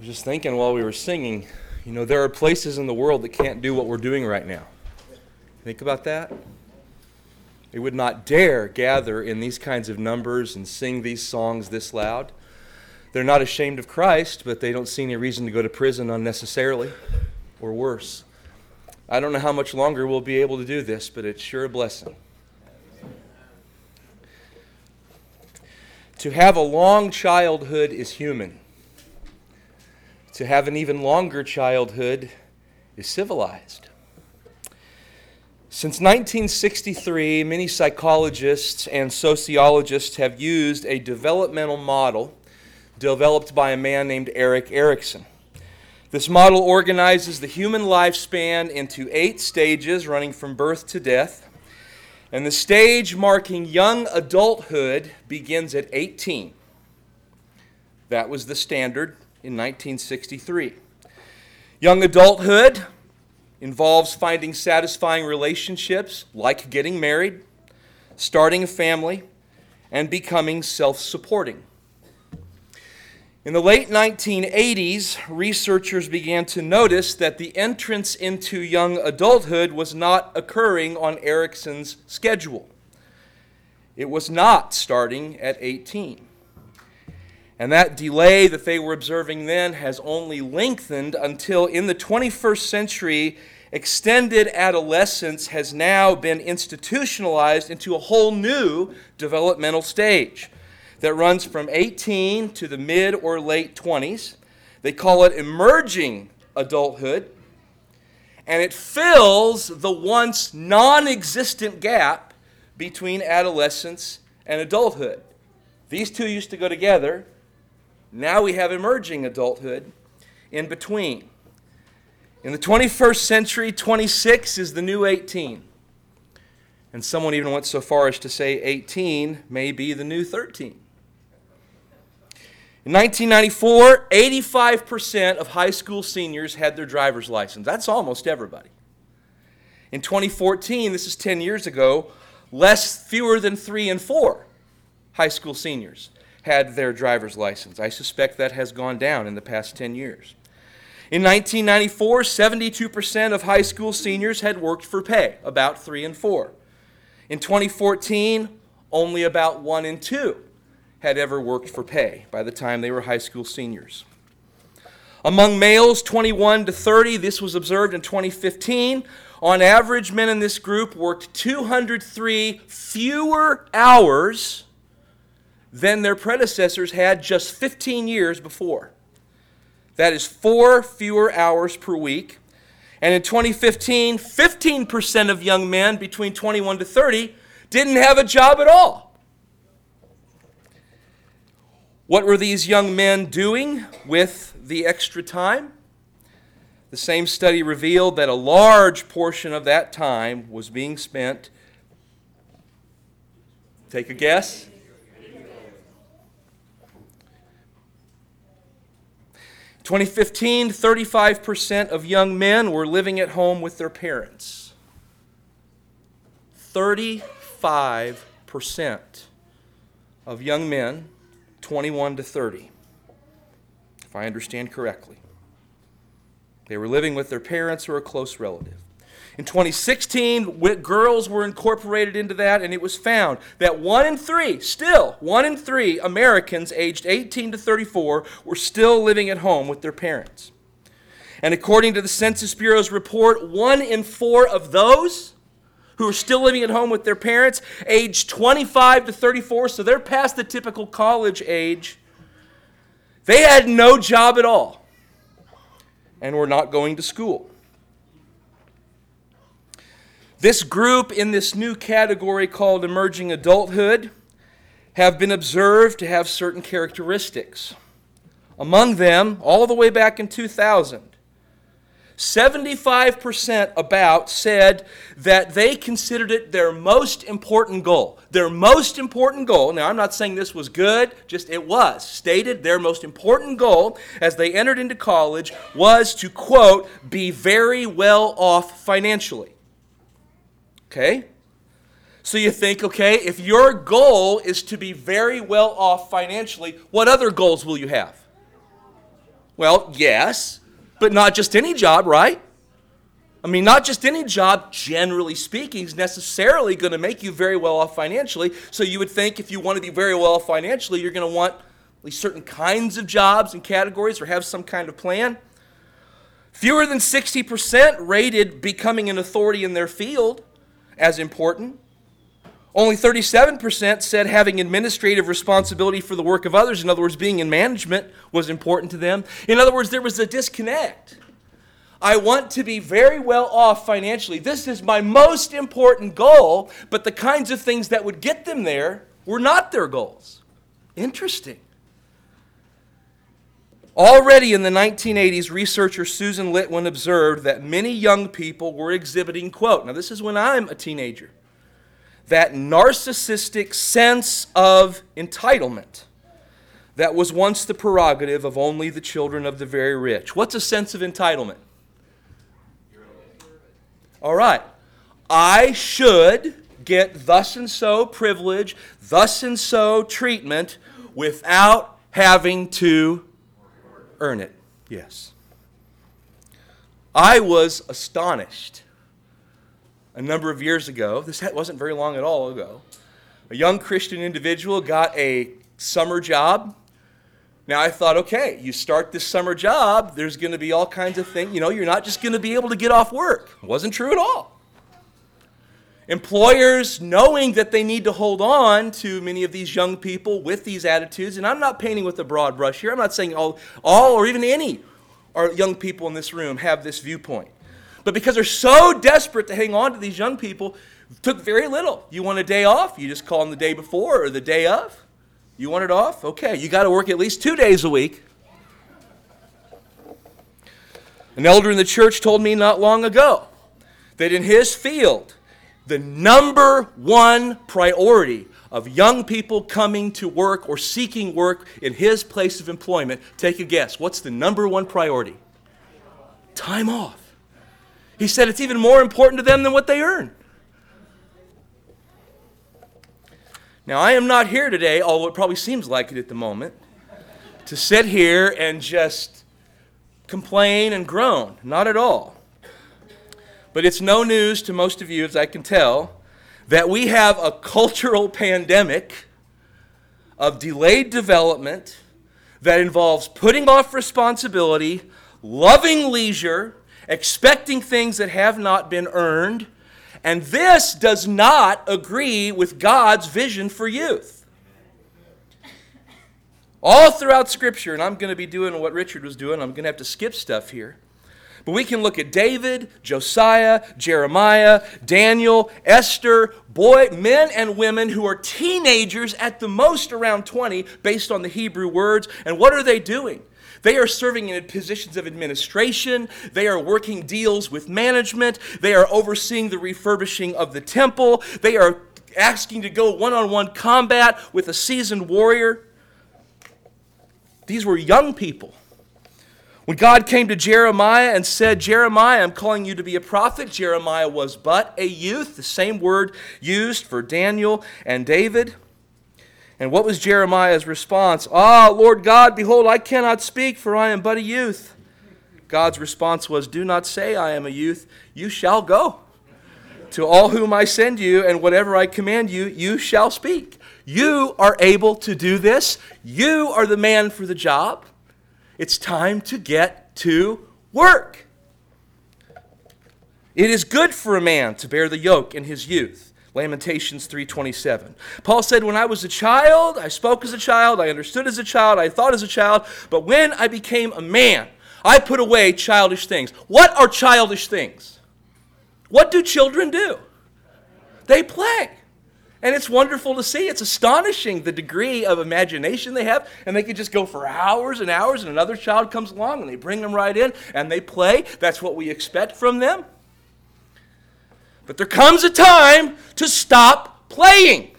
was just thinking while we were singing, there are places in the world that can't do what we're doing right now. Think about that. They would not dare gather in these kinds of numbers and sing these songs this loud. They're not ashamed of Christ, but they don't see any reason to go to prison unnecessarily, or worse. I don't know how much longer we'll be able to do this, but it's sure a blessing. To have a long childhood is human. To have an even longer childhood is civilized. Since 1963, many psychologists and sociologists have used a developmental model developed by a man named Erik Erikson. This model organizes the human lifespan into 8 stages running from birth to death, and the stage marking young adulthood begins at 18. That was the standard in 1963. Young adulthood involves finding satisfying relationships like getting married, starting a family, and becoming self-supporting. In the late 1980s, researchers began to notice that the entrance into young adulthood was not occurring on Erikson's schedule. It was not starting at 18. And that delay that they were observing then has only lengthened until in the 21st century, extended adolescence has now been institutionalized into a whole new developmental stage that runs from 18 to the mid or late 20s. They call it emerging adulthood, and it fills the once non-existent gap between adolescence and adulthood. These two used to go together. Now we have emerging adulthood in between. In the 21st century, 26 is the new 18. And someone even went so far as to say 18 may be the new 13. In 1994, 85% of high school seniors had their driver's license. That's almost everybody. In 2014, this is 10 years ago, fewer than 3 in 4 high school seniors had their driver's license. I suspect that has gone down in the past 10 years. In 1994, 72% of high school seniors had worked for pay, about 3 in 4. In 2014, only about 1 in 2 had ever worked for pay by the time they were high school seniors. Among males 21 to 30, this was observed in 2015. On average, men in this group worked 203 fewer hours than their predecessors had just 15 years before. That is 4 fewer hours per week. And in 2015, 15% of young men between 21 to 30 didn't have a job at all. What were these young men doing with the extra time? The same study revealed that a large portion of that time was being spent, take a guess? In 2015, 35% of young men were living at home with their parents. 35% of young men 21 to 30, if I understand correctly. They were living with their parents or a close relative. In 2016, girls were incorporated into that, and it was found that 1 in 3 Americans aged 18 to 34 were still living at home with their parents. And according to the Census Bureau's report, 1 in 4 of those who are still living at home with their parents, aged 25 to 34, so they're past the typical college age, they had no job at all and were not going to school. This group in this new category called emerging adulthood have been observed to have certain characteristics. Among them, all the way back in 2000, 75% said that they considered it their most important goal. Their most important goal, now I'm not saying this was good, just it was stated their most important goal as they entered into college was to, quote, be very well off financially. Okay? So you think, okay, if your goal is to be very well off financially, what other goals will you have? Well, yes, but not just any job, right? I mean, not just any job, generally speaking, is necessarily going to make you very well off financially. So you would think if you want to be very well off financially, you're going to want at least certain kinds of jobs and categories or have some kind of plan. Fewer than 60% rated becoming an authority in their field as important. Only 37% said having administrative responsibility for the work of others, in other words, being in management, was important to them. In other words, there was a disconnect. I want to be very well off financially. This is my most important goal, but the kinds of things that would get them there were not their goals. Interesting. Already in the 1980s, researcher Susan Litwin observed that many young people were exhibiting, quote, now this is when I'm a teenager, that narcissistic sense of entitlement that was once the prerogative of only the children of the very rich. What's a sense of entitlement? All right. I should get thus and so privilege, thus and so treatment without having to earn it. Yes. I was astonished a number of years ago. This wasn't very long at all ago. A young Christian individual got a summer job. Now I thought, okay, you start this summer job, there's going to be all kinds of things. You know, you're not just going to be able to get off work. It wasn't true at all. Employers, knowing that they need to hold on to many of these young people with these attitudes, and I'm not painting with a broad brush here. I'm not saying all or even any young people in this room have this viewpoint. But because they're so desperate to hang on to these young people, took very little. You want a day off? You just call them the day before or the day of. You want it off? Okay, you got to work at least 2 days a week. An elder in the church told me not long ago that in his field, the number one priority of young people coming to work or seeking work in his place of employment, take a guess. What's the number one priority? Time off. He said it's even more important to them than what they earn. Now, I am not here today, although it probably seems like it at the moment, to sit here and just complain and groan. Not at all. But it's no news to most of you, as I can tell, that we have a cultural pandemic of delayed development that involves putting off responsibility, loving leisure, expecting things that have not been earned, and this does not agree with God's vision for youth. All throughout Scripture, and I'm going to be doing what Richard was doing, I'm going to have to skip stuff here. But we can look at David, Josiah, Jeremiah, Daniel, Esther, men and women who are teenagers at the most around 20 based on the Hebrew words. And what are they doing? They are serving in positions of administration. They are working deals with management. They are overseeing the refurbishing of the temple. They are asking to go one-on-one combat with a seasoned warrior. These were young people. When God came to Jeremiah and said, Jeremiah, I'm calling you to be a prophet, Jeremiah was but a youth, the same word used for Daniel and David. And what was Jeremiah's response? Ah, Lord God, behold, I cannot speak, for I am but a youth. God's response was, do not say I am a youth, you shall go. To all whom I send you, and whatever I command you, you shall speak. You are able to do this. You are the man for the job. It's time to get to work. It is good for a man to bear the yoke in his youth. Lamentations 3:27. Paul said, when I was a child, I spoke as a child, I understood as a child, I thought as a child, but when I became a man, I put away childish things. What are childish things? What do children do? They play. And it's wonderful to see. It's astonishing the degree of imagination they have. And they can just go for hours and hours, and another child comes along, and they bring them right in, and they play. That's what we expect from them. But there comes a time to stop playing.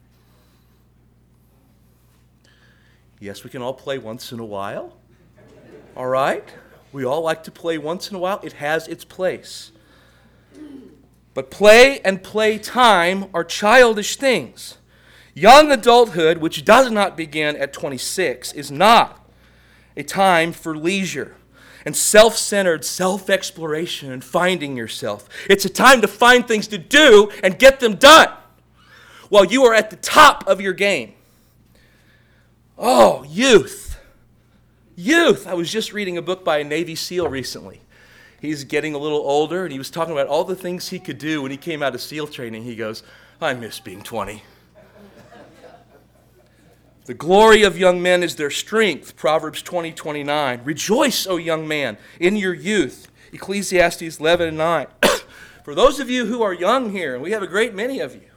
Yes, we can all play once in a while. All right? We all like to play once in a while. It has its place. But play and playtime are childish things. Young adulthood, which does not begin at 26, is not a time for leisure and self-centered self-exploration and finding yourself. It's a time to find things to do and get them done while you are at the top of your game. Oh, youth. Youth. I was just reading a book by a Navy SEAL recently. He's getting a little older, and he was talking about all the things he could do when he came out of SEAL training. He goes, I miss being 20. The glory of young men is their strength, Proverbs 20:29. Rejoice, O young man, in your youth, Ecclesiastes 11:9. For those of you who are young here, and we have a great many of you,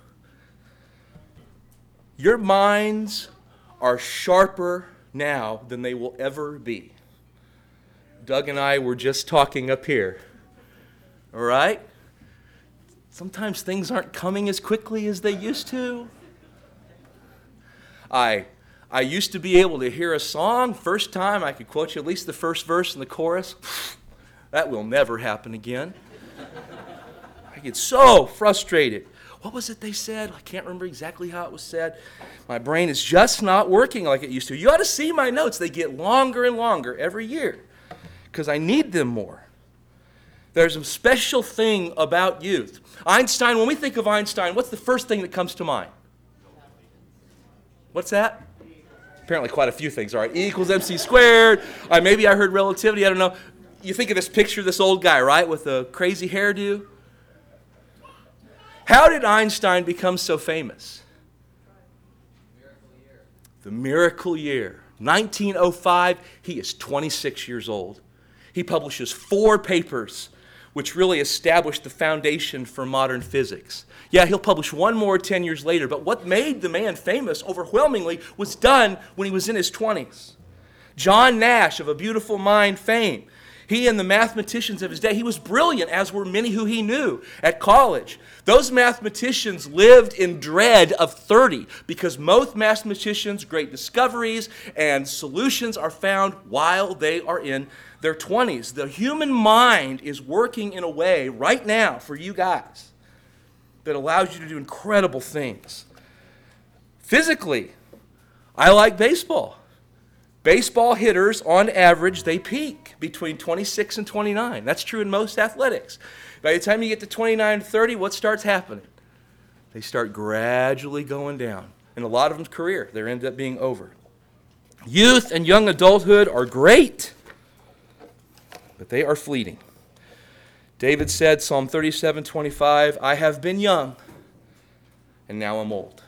your minds are sharper now than they will ever be. Doug and I were just talking up here. All right? Sometimes things aren't coming as quickly as they used to. I used to be able to hear a song. First time I could quote you at least the first verse and the chorus. That will never happen again. I get so frustrated. What was it they said? I can't remember exactly how it was said. My brain is just not working like it used to. You ought to see my notes. They get longer and longer every year because I need them more. There's a special thing about youth. Einstein, when we think of Einstein, what's the first thing that comes to mind? What's that? Apparently quite a few things. All right, E equals MC squared. Maybe I heard relativity. I don't know. You think of this picture of this old guy, right, with a crazy hairdo? How did Einstein become so famous? The miracle year. 1905, he is 26 years old. He publishes 4 papers which really established the foundation for modern physics. Yeah, he'll publish one more 10 years later, but what made the man famous overwhelmingly was done when he was in his 20s. John Nash of A Beautiful Mind fame. He and the mathematicians of his day, he was brilliant, as were many who he knew at college. Those mathematicians lived in dread of 30 because most mathematicians' great discoveries and solutions are found while they are in their 20s. The human mind is working in a way right now for you guys that allows you to do incredible things. Physically, I like baseball. Baseball hitters, on average, they peak between 26 and 29. That's true in most athletics. By the time you get to 29 and 30, what starts happening? They start gradually going down. In a lot of them's career, they end up being over. Youth and young adulthood are great, but they are fleeting. David said, Psalm 37:25, I have been young, and now I'm old.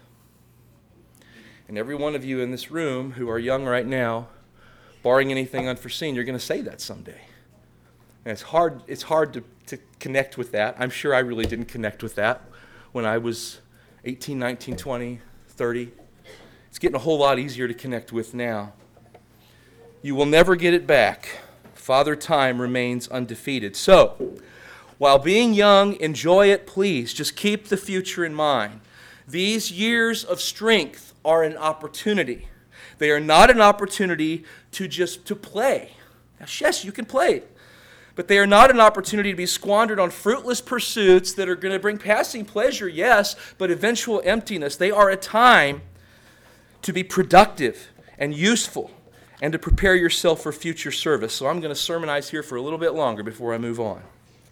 And every one of you in this room who are young right now, barring anything unforeseen, you're going to say that someday. And it's hard to connect with that. I'm sure I really didn't connect with that when I was 18, 19, 20, 30. It's getting a whole lot easier to connect with now. You will never get it back. Father Time remains undefeated. So, while being young, enjoy it, please. Just keep the future in mind. These years of strength are an opportunity. They are not an opportunity to play. Now, yes, you can play, but they are not an opportunity to be squandered on fruitless pursuits that are going to bring passing pleasure, yes, but eventual emptiness. They are a time to be productive and useful and to prepare yourself for future service. So I'm going to sermonize here for a little bit longer before I move on.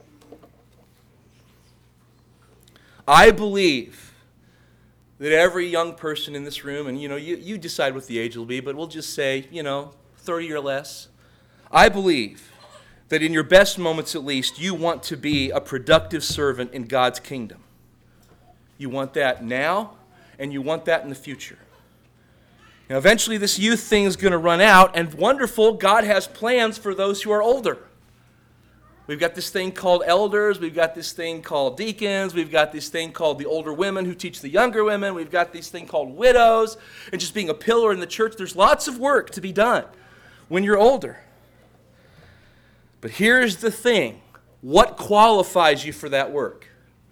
I believe that every young person in this room, and you decide what the age will be, but we'll just say, 30 or less. I believe that in your best moments at least, you want to be a productive servant in God's kingdom. You want that now, and you want that in the future. Now, eventually this youth thing is going to run out, and wonderful, God has plans for those who are older. We've got this thing called elders. We've got this thing called deacons. We've got this thing called the older women who teach the younger women. We've got this thing called widows. And just being a pillar in the church, there's lots of work to be done when you're older. But here's the thing. What qualifies you for that work?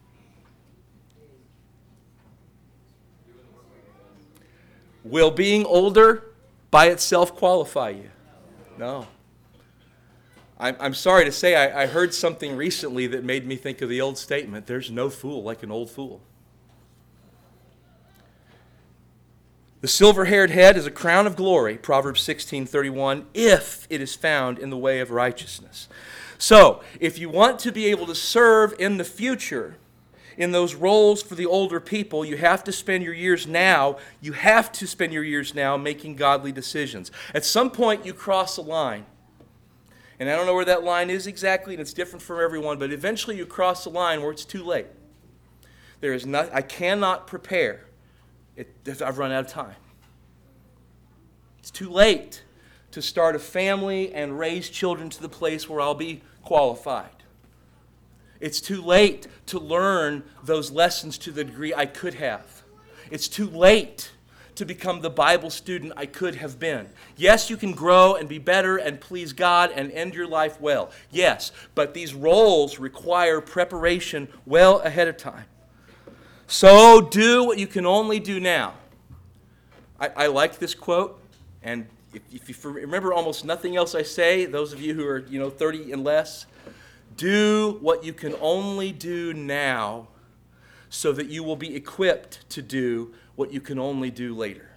Will being older by itself qualify you? No. I'm sorry to say, I heard something recently that made me think of the old statement, there's no fool like an old fool. The silver-haired head is a crown of glory, Proverbs 16:31, if it is found in the way of righteousness. So, if you want to be able to serve in the future, in those roles for the older people, you have to spend your years now. You have to spend your years now making godly decisions. At some point, you cross a line. And I don't know where that line is exactly, and it's different for everyone, but eventually you cross a line where it's too late. I cannot prepare. I've run out of time. It's too late to start a family and raise children to the place where I'll be qualified. It's too late to learn those lessons to the degree I could have. It's too late to become the Bible student I could have been. Yes, you can grow and be better and please God and end your life well. Yes, but these roles require preparation well ahead of time. So do what you can only do now. I like this quote, and if you remember almost nothing else I say, those of you who are 30 and less, do what you can only do now so that you will be equipped to do what you can only do later.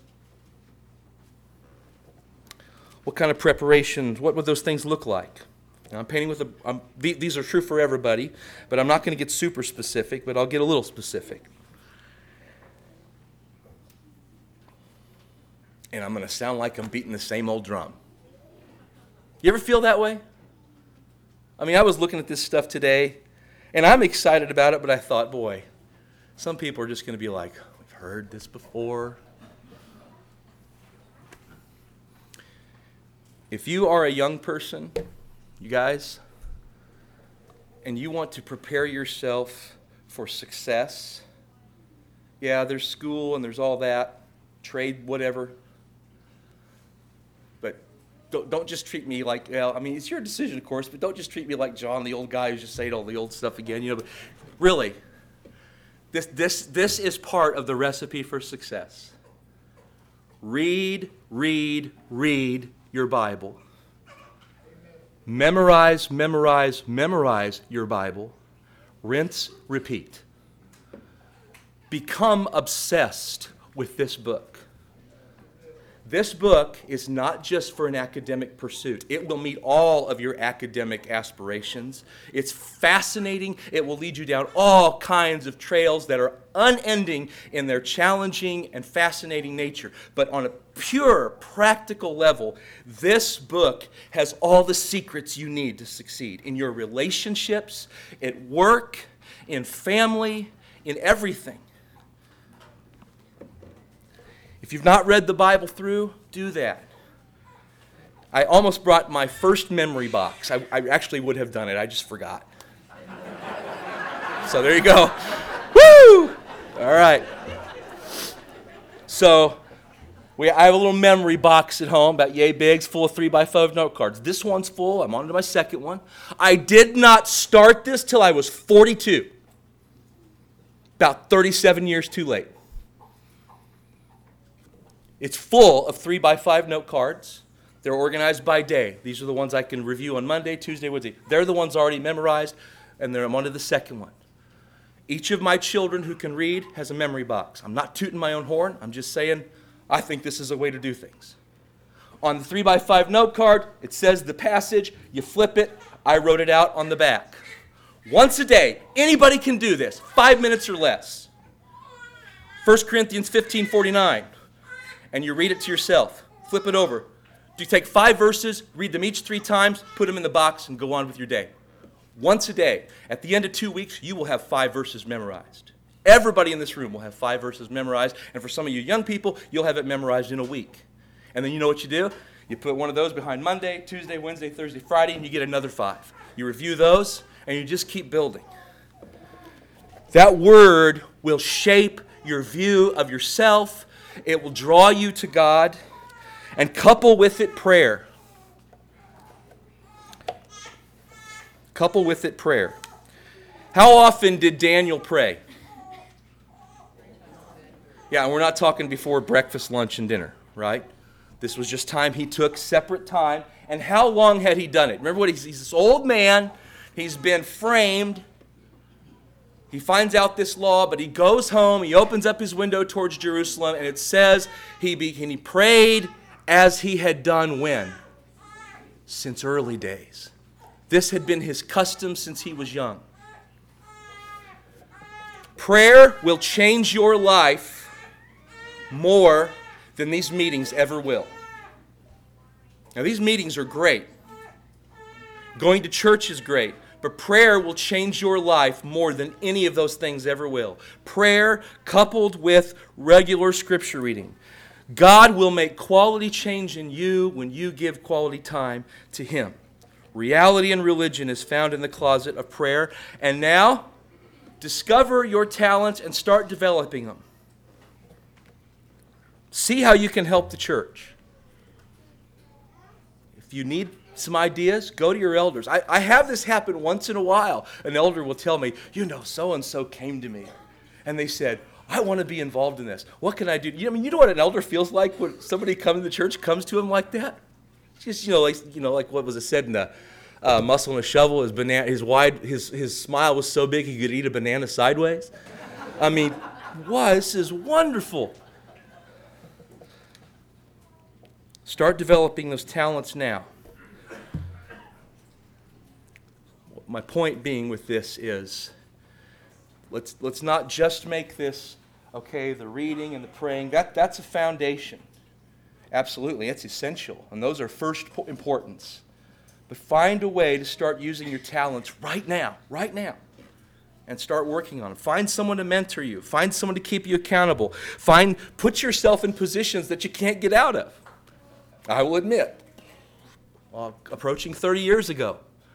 What kind of preparations, what would those things look like? Now, I'm painting with these are true for everybody, but I'm not going to get super specific, but I'll get a little specific. And I'm going to sound like I'm beating the same old drum. You ever feel that way? I mean, I was looking at this stuff today, and I'm excited about it, but I thought, boy, some people are just going to be like, we've heard this before. If you are a young person, you guys, and you want to prepare yourself for success, yeah, there's school and there's all that, trade, whatever. But don't just treat me like, it's your decision, of course, but don't just treat me like John, the old guy who's just saying all the old stuff again. But really, this is part of the recipe for success. Read your Bible. Memorize your Bible. Rinse, repeat. Become obsessed with this book. This book is not just for an academic pursuit. It will meet all of your academic aspirations. It's fascinating. It will lead you down all kinds of trails that are unending in their challenging and fascinating nature. But on a pure, practical level, this book has all the secrets you need to succeed in your relationships, at work, in family, in everything. If you've not read the Bible through, do that. I almost brought my first memory box. I actually would have done it. I just forgot. So there you go. Woo! All right. So I have a little memory box at home, about yay big, full of 3x5 note cards. This one's full. I'm on to my second one. I did not start this till I was 42. About 37 years too late. It's full of 3x5 note cards. They're organized by day. These are the ones I can review on Monday, Tuesday, Wednesday. They're the ones already memorized, and I'm on to the second one. Each of my children who can read has a memory box. I'm not tooting my own horn. I'm just saying I think this is a way to do things. On the 3x5 note card, it says the passage. You flip it. I wrote it out on the back. Once a day, anybody can do this, 5 minutes or less. 1 Corinthians 15:49. And you read it to yourself. Flip it over. You take 5 verses, read them each 3 times, put them in the box, and go on with your day. Once a day. At the end of 2 weeks, you will have 5 verses memorized. Everybody in this room will have 5 verses memorized. And for some of you young people, you'll have it memorized in a week. And then you know what you do? You put one of those behind Monday, Tuesday, Wednesday, Thursday, Friday, and you get another 5. You review those, and you just keep building. That word will shape your view of yourself. It will draw you to God, and couple with it prayer. Couple with it prayer. How often did Daniel pray? Yeah, and we're not talking before breakfast, lunch, and dinner, right? This was just time he took, separate time. And how long had he done it? Remember what he's this old man. He's been framed He finds out this law, but he goes home, he opens up his window towards Jerusalem, and it says he prayed as he had done when? Since early days. This had been his custom since he was young. Prayer will change your life more than these meetings ever will. Now, these meetings are great. Going to church is great. But prayer will change your life more than any of those things ever will. Prayer coupled with regular scripture reading. God will make quality change in you when you give quality time to Him. Reality and religion is found in the closet of prayer. And now, discover your talents and start developing them. See how you can help the church. If you need some ideas, go to your elders. I have this happen once in a while. An elder will tell me, so-and-so came to me, and they said, I want to be involved in this. What can I do? You know what an elder feels like when somebody coming to the church comes to him like that? Just, like what was it said in the Muscle and a Shovel? His smile was so big he could eat a banana sideways. I mean, wow, this is wonderful. Start developing those talents now. My point being with this is, let's not just make this, okay, the reading and the praying, that's a foundation. Absolutely, it's essential, and those are first importance. But find a way to start using your talents right now, and start working on them. Find someone to mentor you. Find someone to keep you accountable. Put yourself in positions that you can't get out of. I will admit, approaching 30 years ago,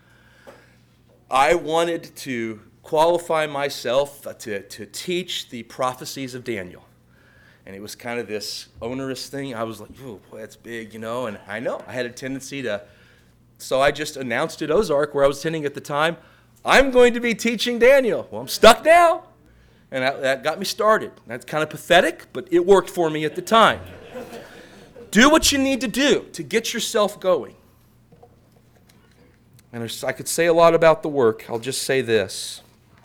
I wanted to qualify myself to teach the prophecies of Daniel. And it was kind of this onerous thing. I was like, oh, boy, that's big, and I know. I had a tendency to, so I just announced at Ozark, where I was attending at the time, I'm going to be teaching Daniel. Well, I'm stuck now. And that got me started. That's kind of pathetic, but it worked for me at the time. Do what you need to do to get yourself going. And I could say a lot about the work. I'll just say this.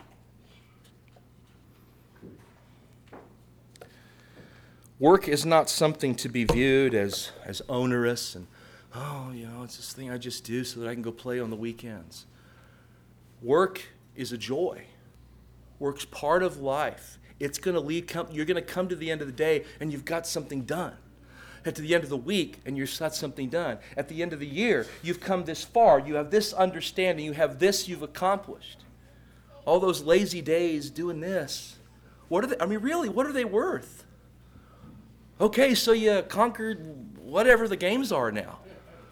Work is not something to be viewed as onerous and, it's this thing I just do so that I can go play on the weekends. Work is a joy. Work's part of life. It's going to you're going to come to the end of the day and you've got something done. At the end of the week, and you've got something done. At the end of the year, you've come this far. You have this understanding. You have this you've accomplished. All those lazy days doing this. What are they worth? Okay, so you conquered whatever the games are now.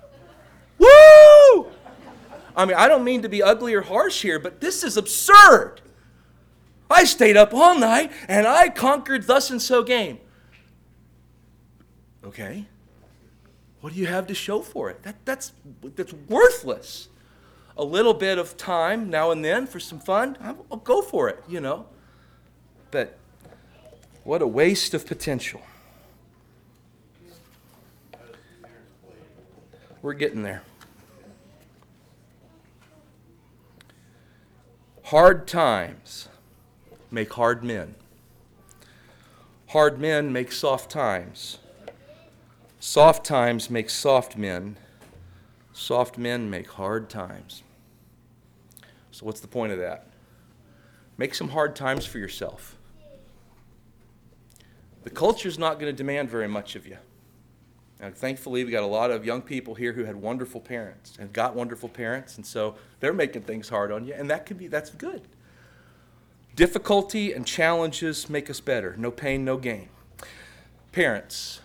Woo! I don't mean to be ugly or harsh here, but this is absurd. I stayed up all night, and I conquered thus and so game. Okay, what do you have to show for it? That's worthless. A little bit of time now and then for some fun, I'll go for it, But what a waste of potential. We're getting there. Hard times make hard men. Hard men make soft times. Soft times make soft men. Soft men make hard times. So what's the point of that? Make some hard times for yourself. The culture's not going to demand very much of you. And thankfully, we got a lot of young people here who had wonderful parents and got wonderful parents, and so they're making things hard on you, and that's good. Difficulty and challenges make us better. No pain, no gain. Parents.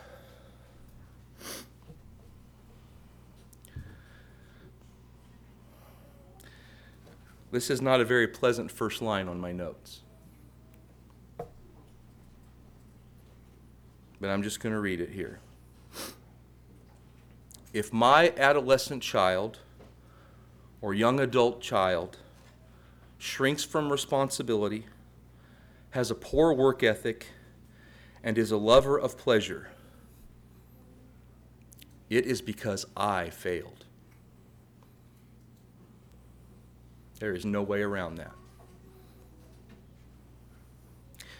This is not a very pleasant first line on my notes. But I'm just going to read it here. If my adolescent child or young adult child shrinks from responsibility, has a poor work ethic, and is a lover of pleasure, it is because I failed. There is no way around that.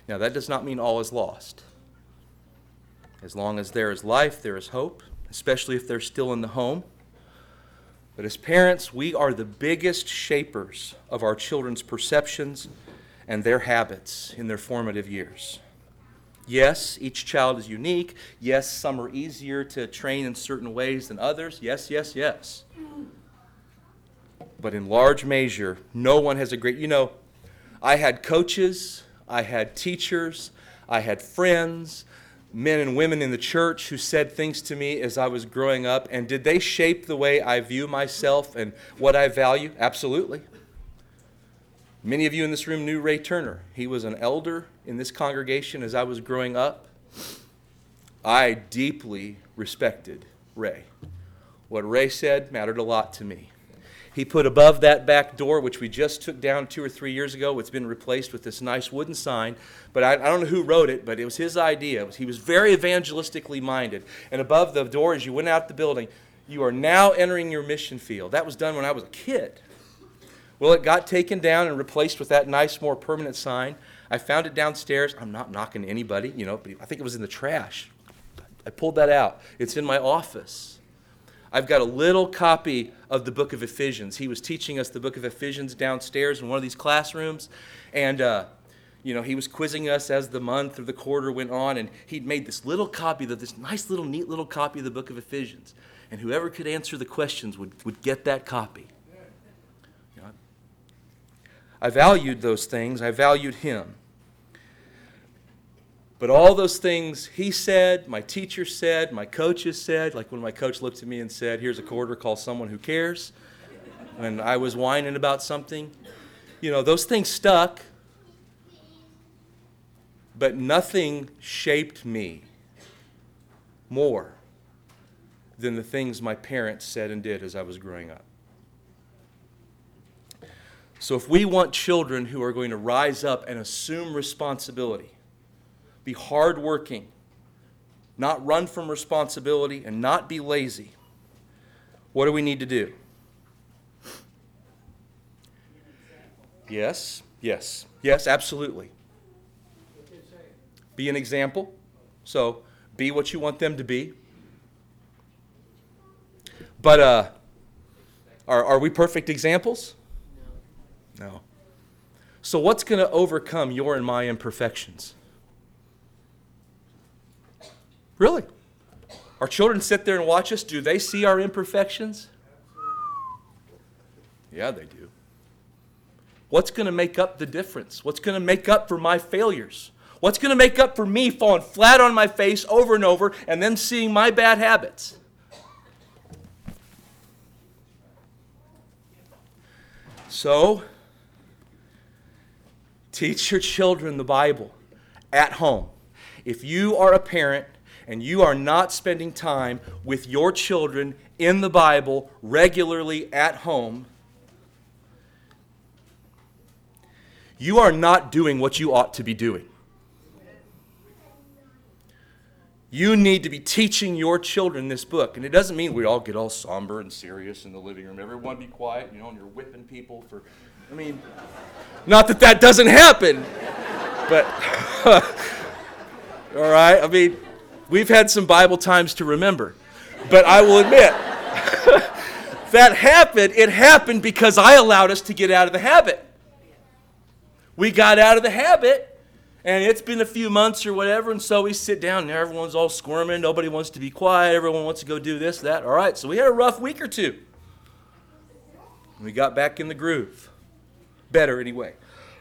Now, that does not mean all is lost. As long as there is life, there is hope, especially if they're still in the home. But as parents, we are the biggest shapers of our children's perceptions and their habits in their formative years. Yes, each child is unique. Yes, some are easier to train in certain ways than others. Yes, yes, yes. But in large measure, no one has a great... I had coaches, I had teachers, I had friends, men and women in the church who said things to me as I was growing up. And did they shape the way I view myself and what I value? Absolutely. Many of you in this room knew Ray Turner. He was an elder in this congregation as I was growing up. I deeply respected Ray. What Ray said mattered a lot to me. He put above that back door, which we just took down 2 or 3 years ago, it's been replaced with this nice wooden sign. But I don't know who wrote it, but it was his idea. He was very evangelistically minded. And above the door, as you went out the building, you are now entering your mission field. That was done when I was a kid. Well, it got taken down and replaced with that nice, more permanent sign. I found it downstairs. I'm not knocking anybody, but I think it was in the trash. I pulled that out. It's in my office. I've got a little copy of the book of Ephesians. He was teaching us the book of Ephesians downstairs in one of these classrooms. And, he was quizzing us as the month or the quarter went on. And he'd made this little copy, this nice little, neat little copy of the book of Ephesians. And whoever could answer the questions would get that copy. I valued those things. I valued him. But all those things he said, my teacher said, my coaches said, like when my coach looked at me and said, here's a quarter, call someone who cares. When I was whining about something, those things stuck. But nothing shaped me more than the things my parents said and did as I was growing up. So if we want children who are going to rise up and assume responsibility, be hardworking, not run from responsibility, and not be lazy, what do we need to do? Yes, absolutely. Be an example. So be what you want them to be. But are we perfect examples? No. So what's going to overcome your and my imperfections? Really? Our children sit there and watch us. Do they see our imperfections? Yeah, they do. What's going to make up the difference? What's going to make up for my failures? What's going to make up for me falling flat on my face over and over and then seeing my bad habits? So, teach your children the Bible at home. If you are a parent and you are not spending time with your children in the Bible regularly at home, you are not doing what you ought to be doing. You need to be teaching your children this book. And it doesn't mean we all get all somber and serious in the living room. Everyone be quiet, and you're whipping people for, not that doesn't happen. But, all right, we've had some Bible times to remember. But I will admit, that happened. It happened because I allowed us to get out of the habit. We got out of the habit. And it's been a few months or whatever, and so we sit down, and everyone's all squirming. Nobody wants to be quiet. Everyone wants to go do this, that. All right, so we had a rough week or two. We got back in the groove. Better, anyway.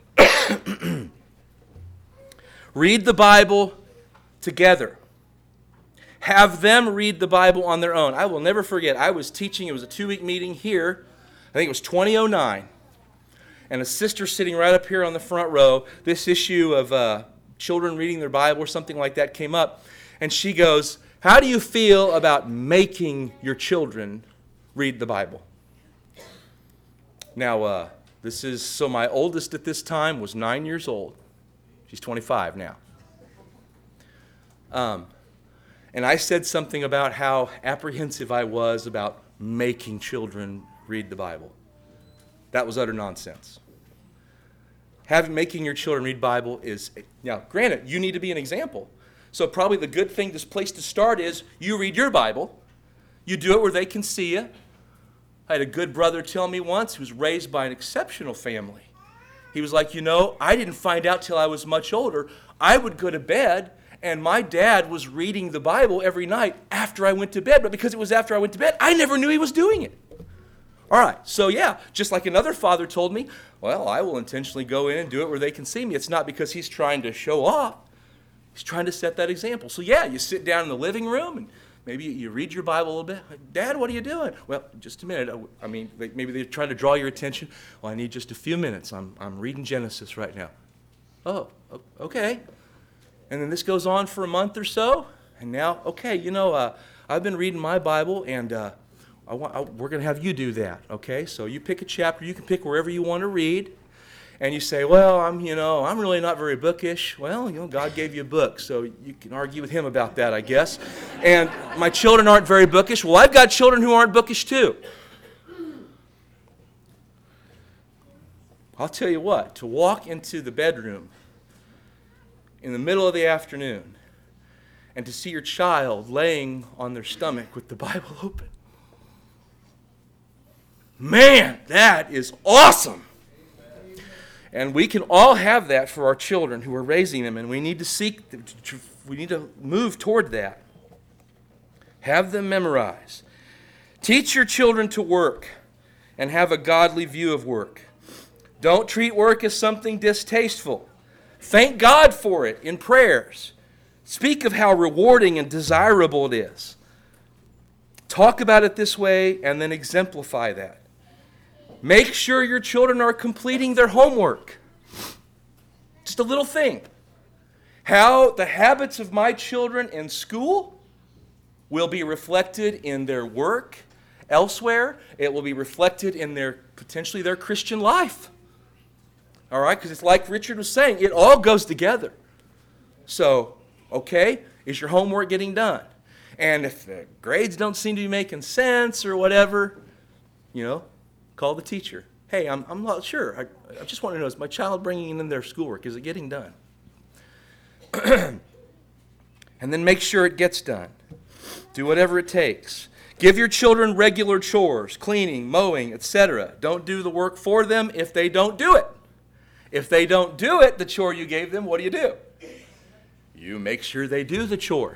Read the Bible together. Have them read the Bible on their own. I will never forget, I was teaching. It was a 2-week meeting here. I think it was 2009. And a sister sitting right up here on the front row, this issue of children reading their Bible or something like that came up. And she goes, how do you feel about making your children read the Bible? Now, so my oldest at this time was 9 years old. She's 25 now. And I said something about how apprehensive I was about making children read the Bible. That was utter nonsense. making your children read Bible is, now granted, you need to be an example. So probably the good thing, this place to start is you read your Bible. You do it where they can see you. I had a good brother tell me once, who was raised by an exceptional family. He was like, I didn't find out till I was much older. I would go to bed, and my dad was reading the Bible every night after I went to bed. But because it was after I went to bed, I never knew he was doing it. All right, so yeah, just like another father told me, well, I will intentionally go in and do it where they can see me. It's not because he's trying to show off. He's trying to set that example. So yeah, you sit down in the living room and maybe you read your Bible a little bit. Dad, what are you doing? Well, just a minute. I mean, maybe they're trying to draw your attention. Well, I need just a few minutes. I'm reading Genesis right now. Oh, okay. And then this goes on for a month or so. And now, okay, I've been reading my Bible, and we're going to have you do that, okay? So you pick a chapter. You can pick wherever you want to read. And you say, well, I'm really not very bookish. Well, God gave you a book, so you can argue with him about that, I guess. And my children aren't very bookish. Well, I've got children who aren't bookish too. I'll tell you what, to walk into the bedroom in the middle of the afternoon and to see your child laying on their stomach with the Bible open, man, that is awesome. And we can all have that for our children who are raising them, and we need to we need to move toward that. Have them memorize. Teach your children to work and have a godly view of work. Don't treat work as something distasteful. Thank God for it in prayers. Speak of how rewarding and desirable it is. Talk about it this way and then exemplify that. Make sure your children are completing their homework. Just a little thing. How the habits of my children in school will be reflected in their work elsewhere. It will be reflected in potentially their Christian life. All right? Because it's like Richard was saying, it all goes together. So, okay, is your homework getting done? And if the grades don't seem to be making sense or whatever, call the teacher. Hey, I'm not sure. I just want to know, is my child bringing in their schoolwork? Is it getting done? And then make sure it gets done. Do whatever it takes. Give your children regular chores, cleaning, mowing, etc. Don't do the work for them if they don't do it. If they don't do it, the chore you gave them, what do? You make sure they do the chore.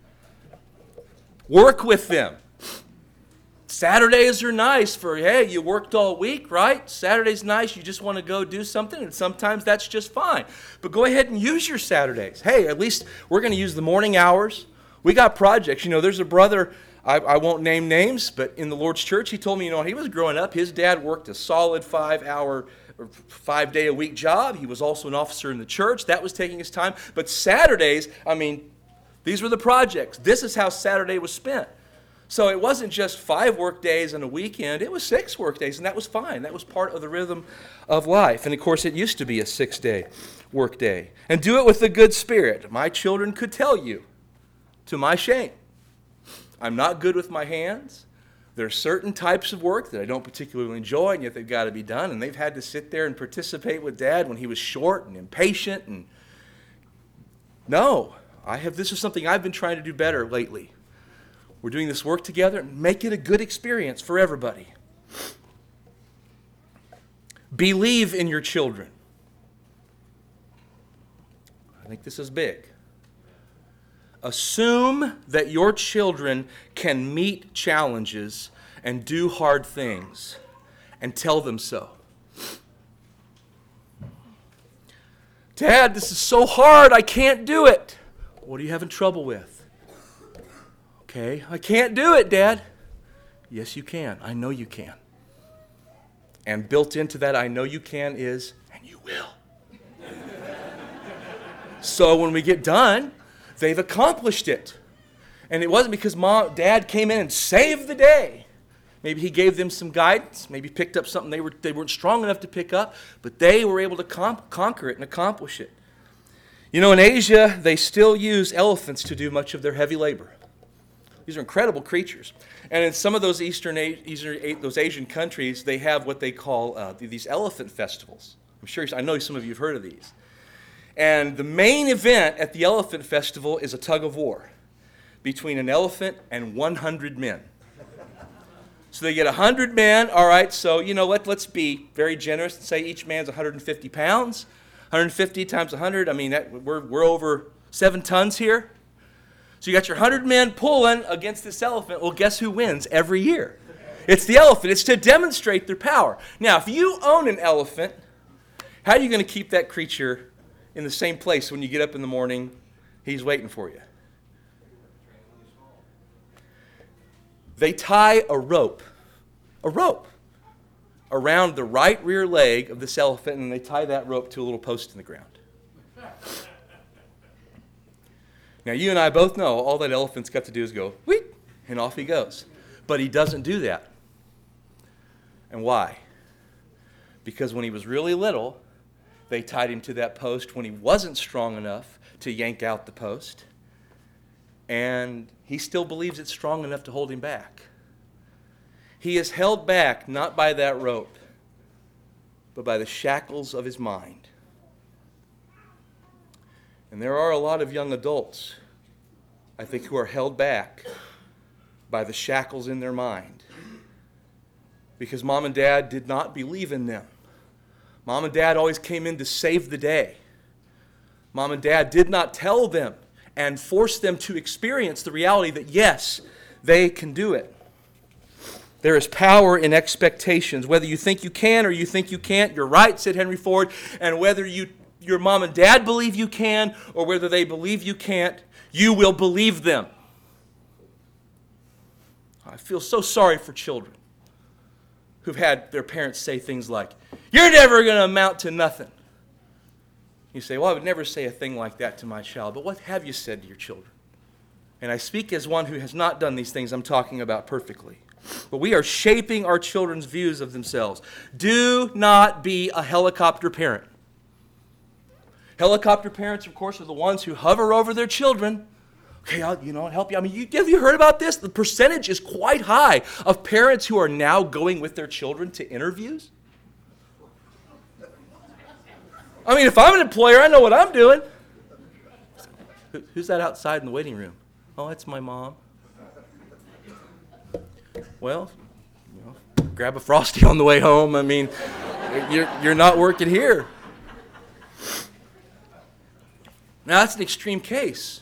Work with them. Saturdays are nice for, hey, you worked all week, right? Saturday's nice, you just want to go do something, and sometimes that's just fine. But go ahead and use your Saturdays. Hey, at least we're going to use the morning hours. We got projects. There's a brother, I won't name names, but in the Lord's church, he told me, he was growing up, his dad worked a solid 5-day-a-week job. He was also an officer in the church. That was taking his time. But Saturdays, these were the projects. This is how Saturday was spent. So it wasn't just 5 work days and a weekend. It was 6 work days, and that was fine. That was part of the rhythm of life. And, of course, it used to be a 6-day work day. And do it with a good spirit. My children could tell you, to my shame, I'm not good with my hands. There are certain types of work that I don't particularly enjoy, and yet they've got to be done. And they've had to sit there and participate with Dad when he was short and impatient. And no, this is something I've been trying to do better lately. We're doing this work together. Make it a good experience for everybody. Believe in your children. I think this is big. Assume that your children can meet challenges and do hard things, and tell them so. Dad, this is so hard, I can't do it. What are you having trouble with? Okay, I can't do it, Dad. Yes, you can. I know you can. And built into that I know you can is, and you will. So when we get done, they've accomplished it. And it wasn't because Dad came in and saved the day. Maybe he gave them some guidance, maybe picked up something they weren't strong enough to pick up, but they were able to conquer it and accomplish it. In Asia, they still use elephants to do much of their heavy labor. These are incredible creatures. And in some of those those Asian countries, they have what they call these elephant festivals. I'm sure, I know some of you have heard of these. And the main event at the Elephant Festival is a tug of war between an elephant and 100 men. So they get 100 men, all right, so, let's be very generous and say each man's 150 pounds. 150 times 100, I mean, we're over 7 tons here. So you got your 100 men pulling against this elephant. Well, guess who wins every year? It's the elephant. It's to demonstrate their power. Now, if you own an elephant, how are you going to keep that creature in the same place when you get up in the morning? He's waiting for you. They tie a rope around the right rear leg of this elephant, and they tie that rope to a little post in the ground. Now, you and I both know all that elephant's got to do is go, wheat, and off he goes. But he doesn't do that. And why? Because when he was really little, they tied him to that post when he wasn't strong enough to yank out the post. And he still believes it's strong enough to hold him back. He is held back not by that rope, but by the shackles of his mind. And there are a lot of young adults, I think, who are held back by the shackles in their mind because mom and dad did not believe in them. Mom and dad always came in to save the day. Mom and dad did not tell them and force them to experience the reality that, yes, they can do it. There is power in expectations. Whether you think you can or you think you can't, you're right, said Henry Ford. And whether your mom and dad believe you can or whether they believe you can't, you will believe them. I feel so sorry for children who've had their parents say things like, "You're never going to amount to nothing." You say, "Well, I would never say a thing like that to my child." But what have you said to your children? And I speak as one who has not done these things I'm talking about perfectly. But we are shaping our children's views of themselves. Do not be a helicopter parent. Helicopter parents, of course, are the ones who hover over their children. Okay, I'll help you. I mean, have you heard about this? The percentage is quite high of parents who are now going with their children to interviews. I mean, if I'm an employer, I know what I'm doing. Who's that outside in the waiting room? Oh, that's my mom. Well, grab a Frosty on the way home. I mean, you're not working here. Now, that's an extreme case.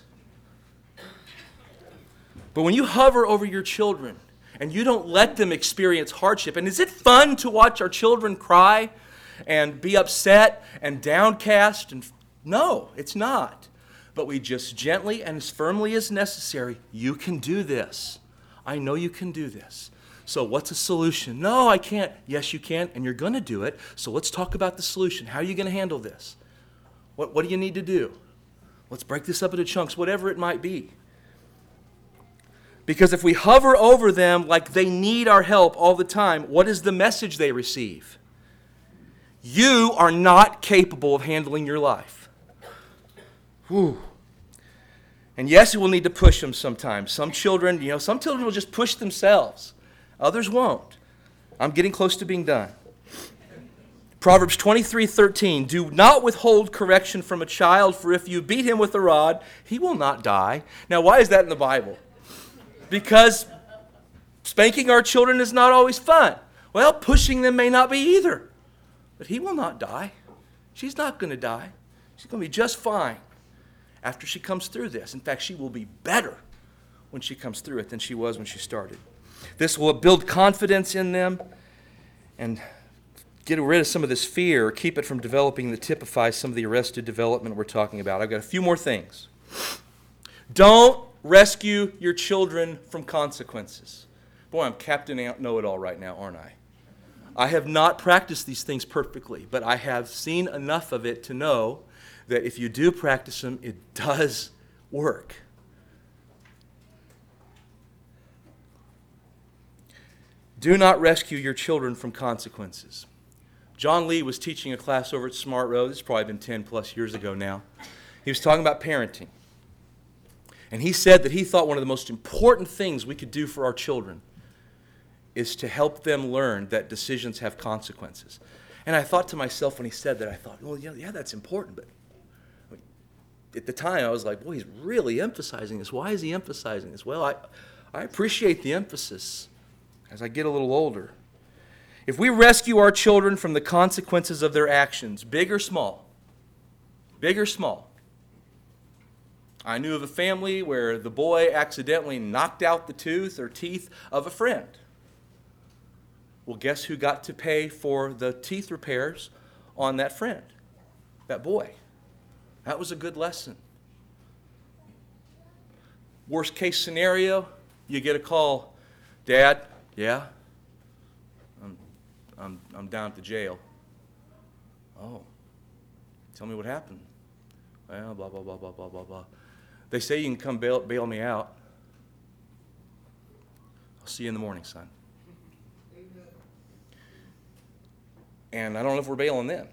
But when you hover over your children and you don't let them experience hardship, and is it fun to watch our children cry and be upset and downcast? And no, it's not. But we just gently and as firmly as necessary, you can do this. I know you can do this. So what's a solution? No, I can't. Yes, you can, and you're going to do it. So let's talk about the solution. How are you going to handle this? What do you need to do? Let's break this up into chunks, whatever it might be. Because if we hover over them like they need our help all the time, what is the message they receive? You are not capable of handling your life. Whew. And yes, you will need to push them sometimes. Some children will just push themselves. Others won't. I'm getting close to being done. Proverbs 23:13, do not withhold correction from a child, for if you beat him with a rod, he will not die. Now, why is that in the Bible? Because spanking our children is not always fun. Well, pushing them may not be either. But he will not die. She's not going to die. She's going to be just fine after she comes through this. In fact, she will be better when she comes through it than she was when she started. This will build confidence in them and get rid of some of this fear, or keep it from developing that typifies some of the arrested development we're talking about. I've got a few more things. Don't rescue your children from consequences. Boy, I'm Captain Know-It-All right now, aren't I? I have not practiced these things perfectly, but I have seen enough of it to know that if you do practice them, it does work. Do not rescue your children from consequences. John Lee was teaching a class over at Smart Road. This has probably been 10 plus years ago now. He was talking about parenting. And he said that he thought one of the most important things we could do for our children is to help them learn that decisions have consequences. And I thought to myself when he said that, I thought, well, yeah, that's important. But at the time, I was like, boy, he's really emphasizing this. Why is he emphasizing this? Well, I appreciate the emphasis as I get a little older. If we rescue our children from the consequences of their actions, big or small, I knew of a family where the boy accidentally knocked out the tooth or teeth of a friend. Well, guess who got to pay for the teeth repairs on that friend? That boy. That was a good lesson. Worst case scenario, you get a call, Dad, yeah, I'm down at the jail. Oh, tell me what happened. Well, blah, blah, blah, blah, blah, blah, blah. They say you can come bail me out. I'll see you in the morning, son. And I don't know if we're bailing then,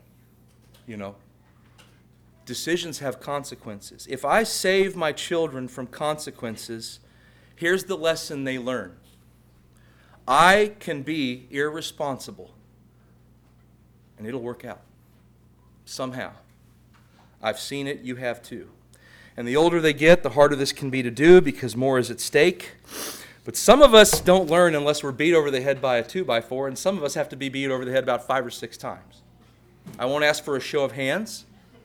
Decisions have consequences. If I save my children from consequences, here's the lesson they learn. I can be irresponsible, and it'll work out somehow. I've seen it, you have too. And the older they get, the harder this can be to do because more is at stake. But some of us don't learn unless we're beat over the head by a 2x4, and some of us have to be beat over the head about 5 or 6 times. I won't ask for a show of hands.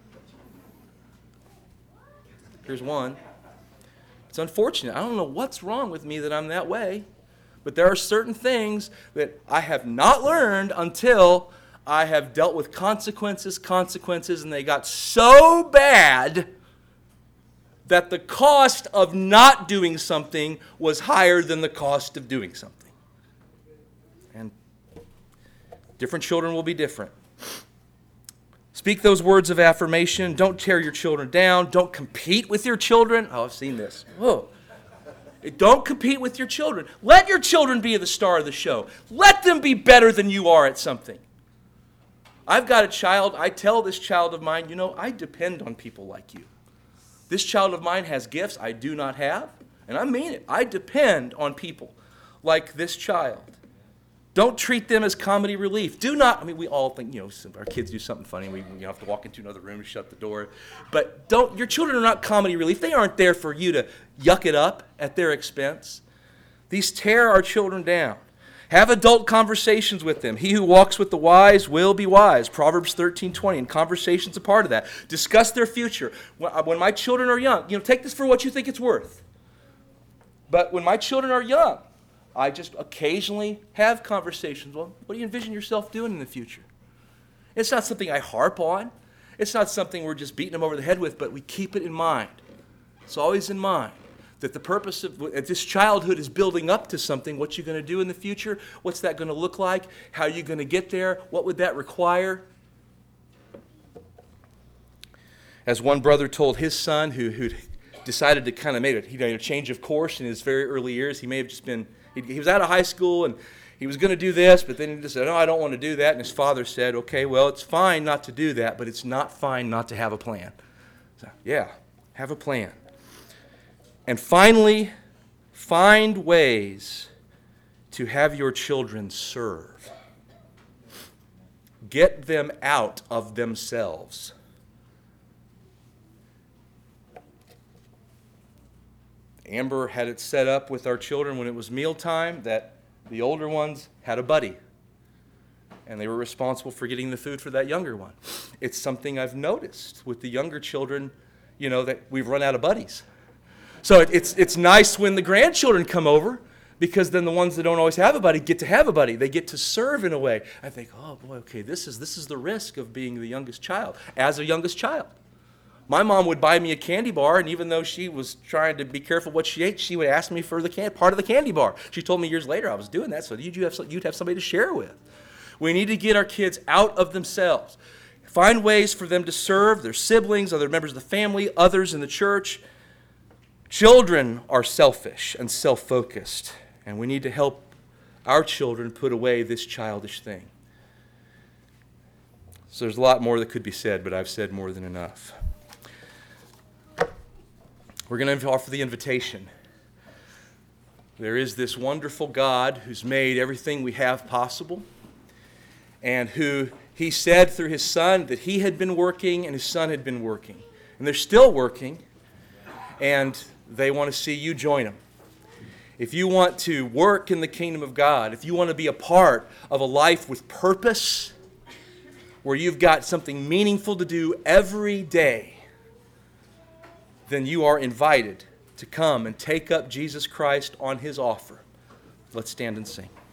Here's one. It's unfortunate. I don't know what's wrong with me that I'm that way, but there are certain things that I have not learned until I have dealt with consequences, and they got so bad that the cost of not doing something was higher than the cost of doing something. And different children will be different. Speak those words of affirmation. Don't tear your children down. Don't compete with your children. Oh, I've seen this. Whoa. Don't compete with your children. Let your children be the star of the show. Let them be better than you are at something. I've got a child. I tell this child of mine, I depend on people like you. This child of mine has gifts I do not have, and I mean it. I depend on people like this child. Don't treat them as comedy relief. Do not, we all think, our kids do something funny, we have to walk into another room and shut the door. But your children are not comedy relief. They aren't there for you to yuck it up at their expense. These tear our children down. Have adult conversations with them. He who walks with the wise will be wise. Proverbs 13:20, and conversation's a part of that. Discuss their future. When my children are young, take this for what you think it's worth. But when my children are young, I just occasionally have conversations. Well, what do you envision yourself doing in the future? It's not something I harp on. It's not something we're just beating them over the head with, but we keep it in mind. It's always in mind that the purpose of this childhood is building up to something. What you're going to do in the future? What's that going to look like? How are you going to get there? What would that require? As one brother told his son who decided to kind of make a change of course in his very early years, he may have just been, he was out of high school and he was going to do this, but then he just said, no, I don't want to do that. And his father said, okay, well, it's fine not to do that, but it's not fine not to have a plan. So, yeah, have a plan. And finally, find ways to have your children serve. Get them out of themselves. Amber had it set up with our children when it was mealtime that the older ones had a buddy, and they were responsible for getting the food for that younger one. It's something I've noticed with the younger children, that we've run out of buddies. So it's nice when the grandchildren come over, because then the ones that don't always have a buddy get to have a buddy. They get to serve in a way. I think, oh boy, okay, this is the risk of being the youngest child. As a youngest child, my mom would buy me a candy bar, and even though she was trying to be careful what she ate, she would ask me for part of the candy bar. She told me years later I was doing that so you'd have somebody to share with. We need to get our kids out of themselves. Find ways for them to serve their siblings, other members of the family, others in the church. Children are selfish and self-focused, and we need to help our children put away this childish thing. So there's a lot more that could be said, but I've said more than enough. We're going to offer the invitation. There is this wonderful God who's made everything we have possible, and who He said through His Son that He had been working and His Son had been working. And they're still working, and they want to see you join them. If you want to work in the kingdom of God, if you want to be a part of a life with purpose, where you've got something meaningful to do every day, then you are invited to come and take up Jesus Christ on His offer. Let's stand and sing.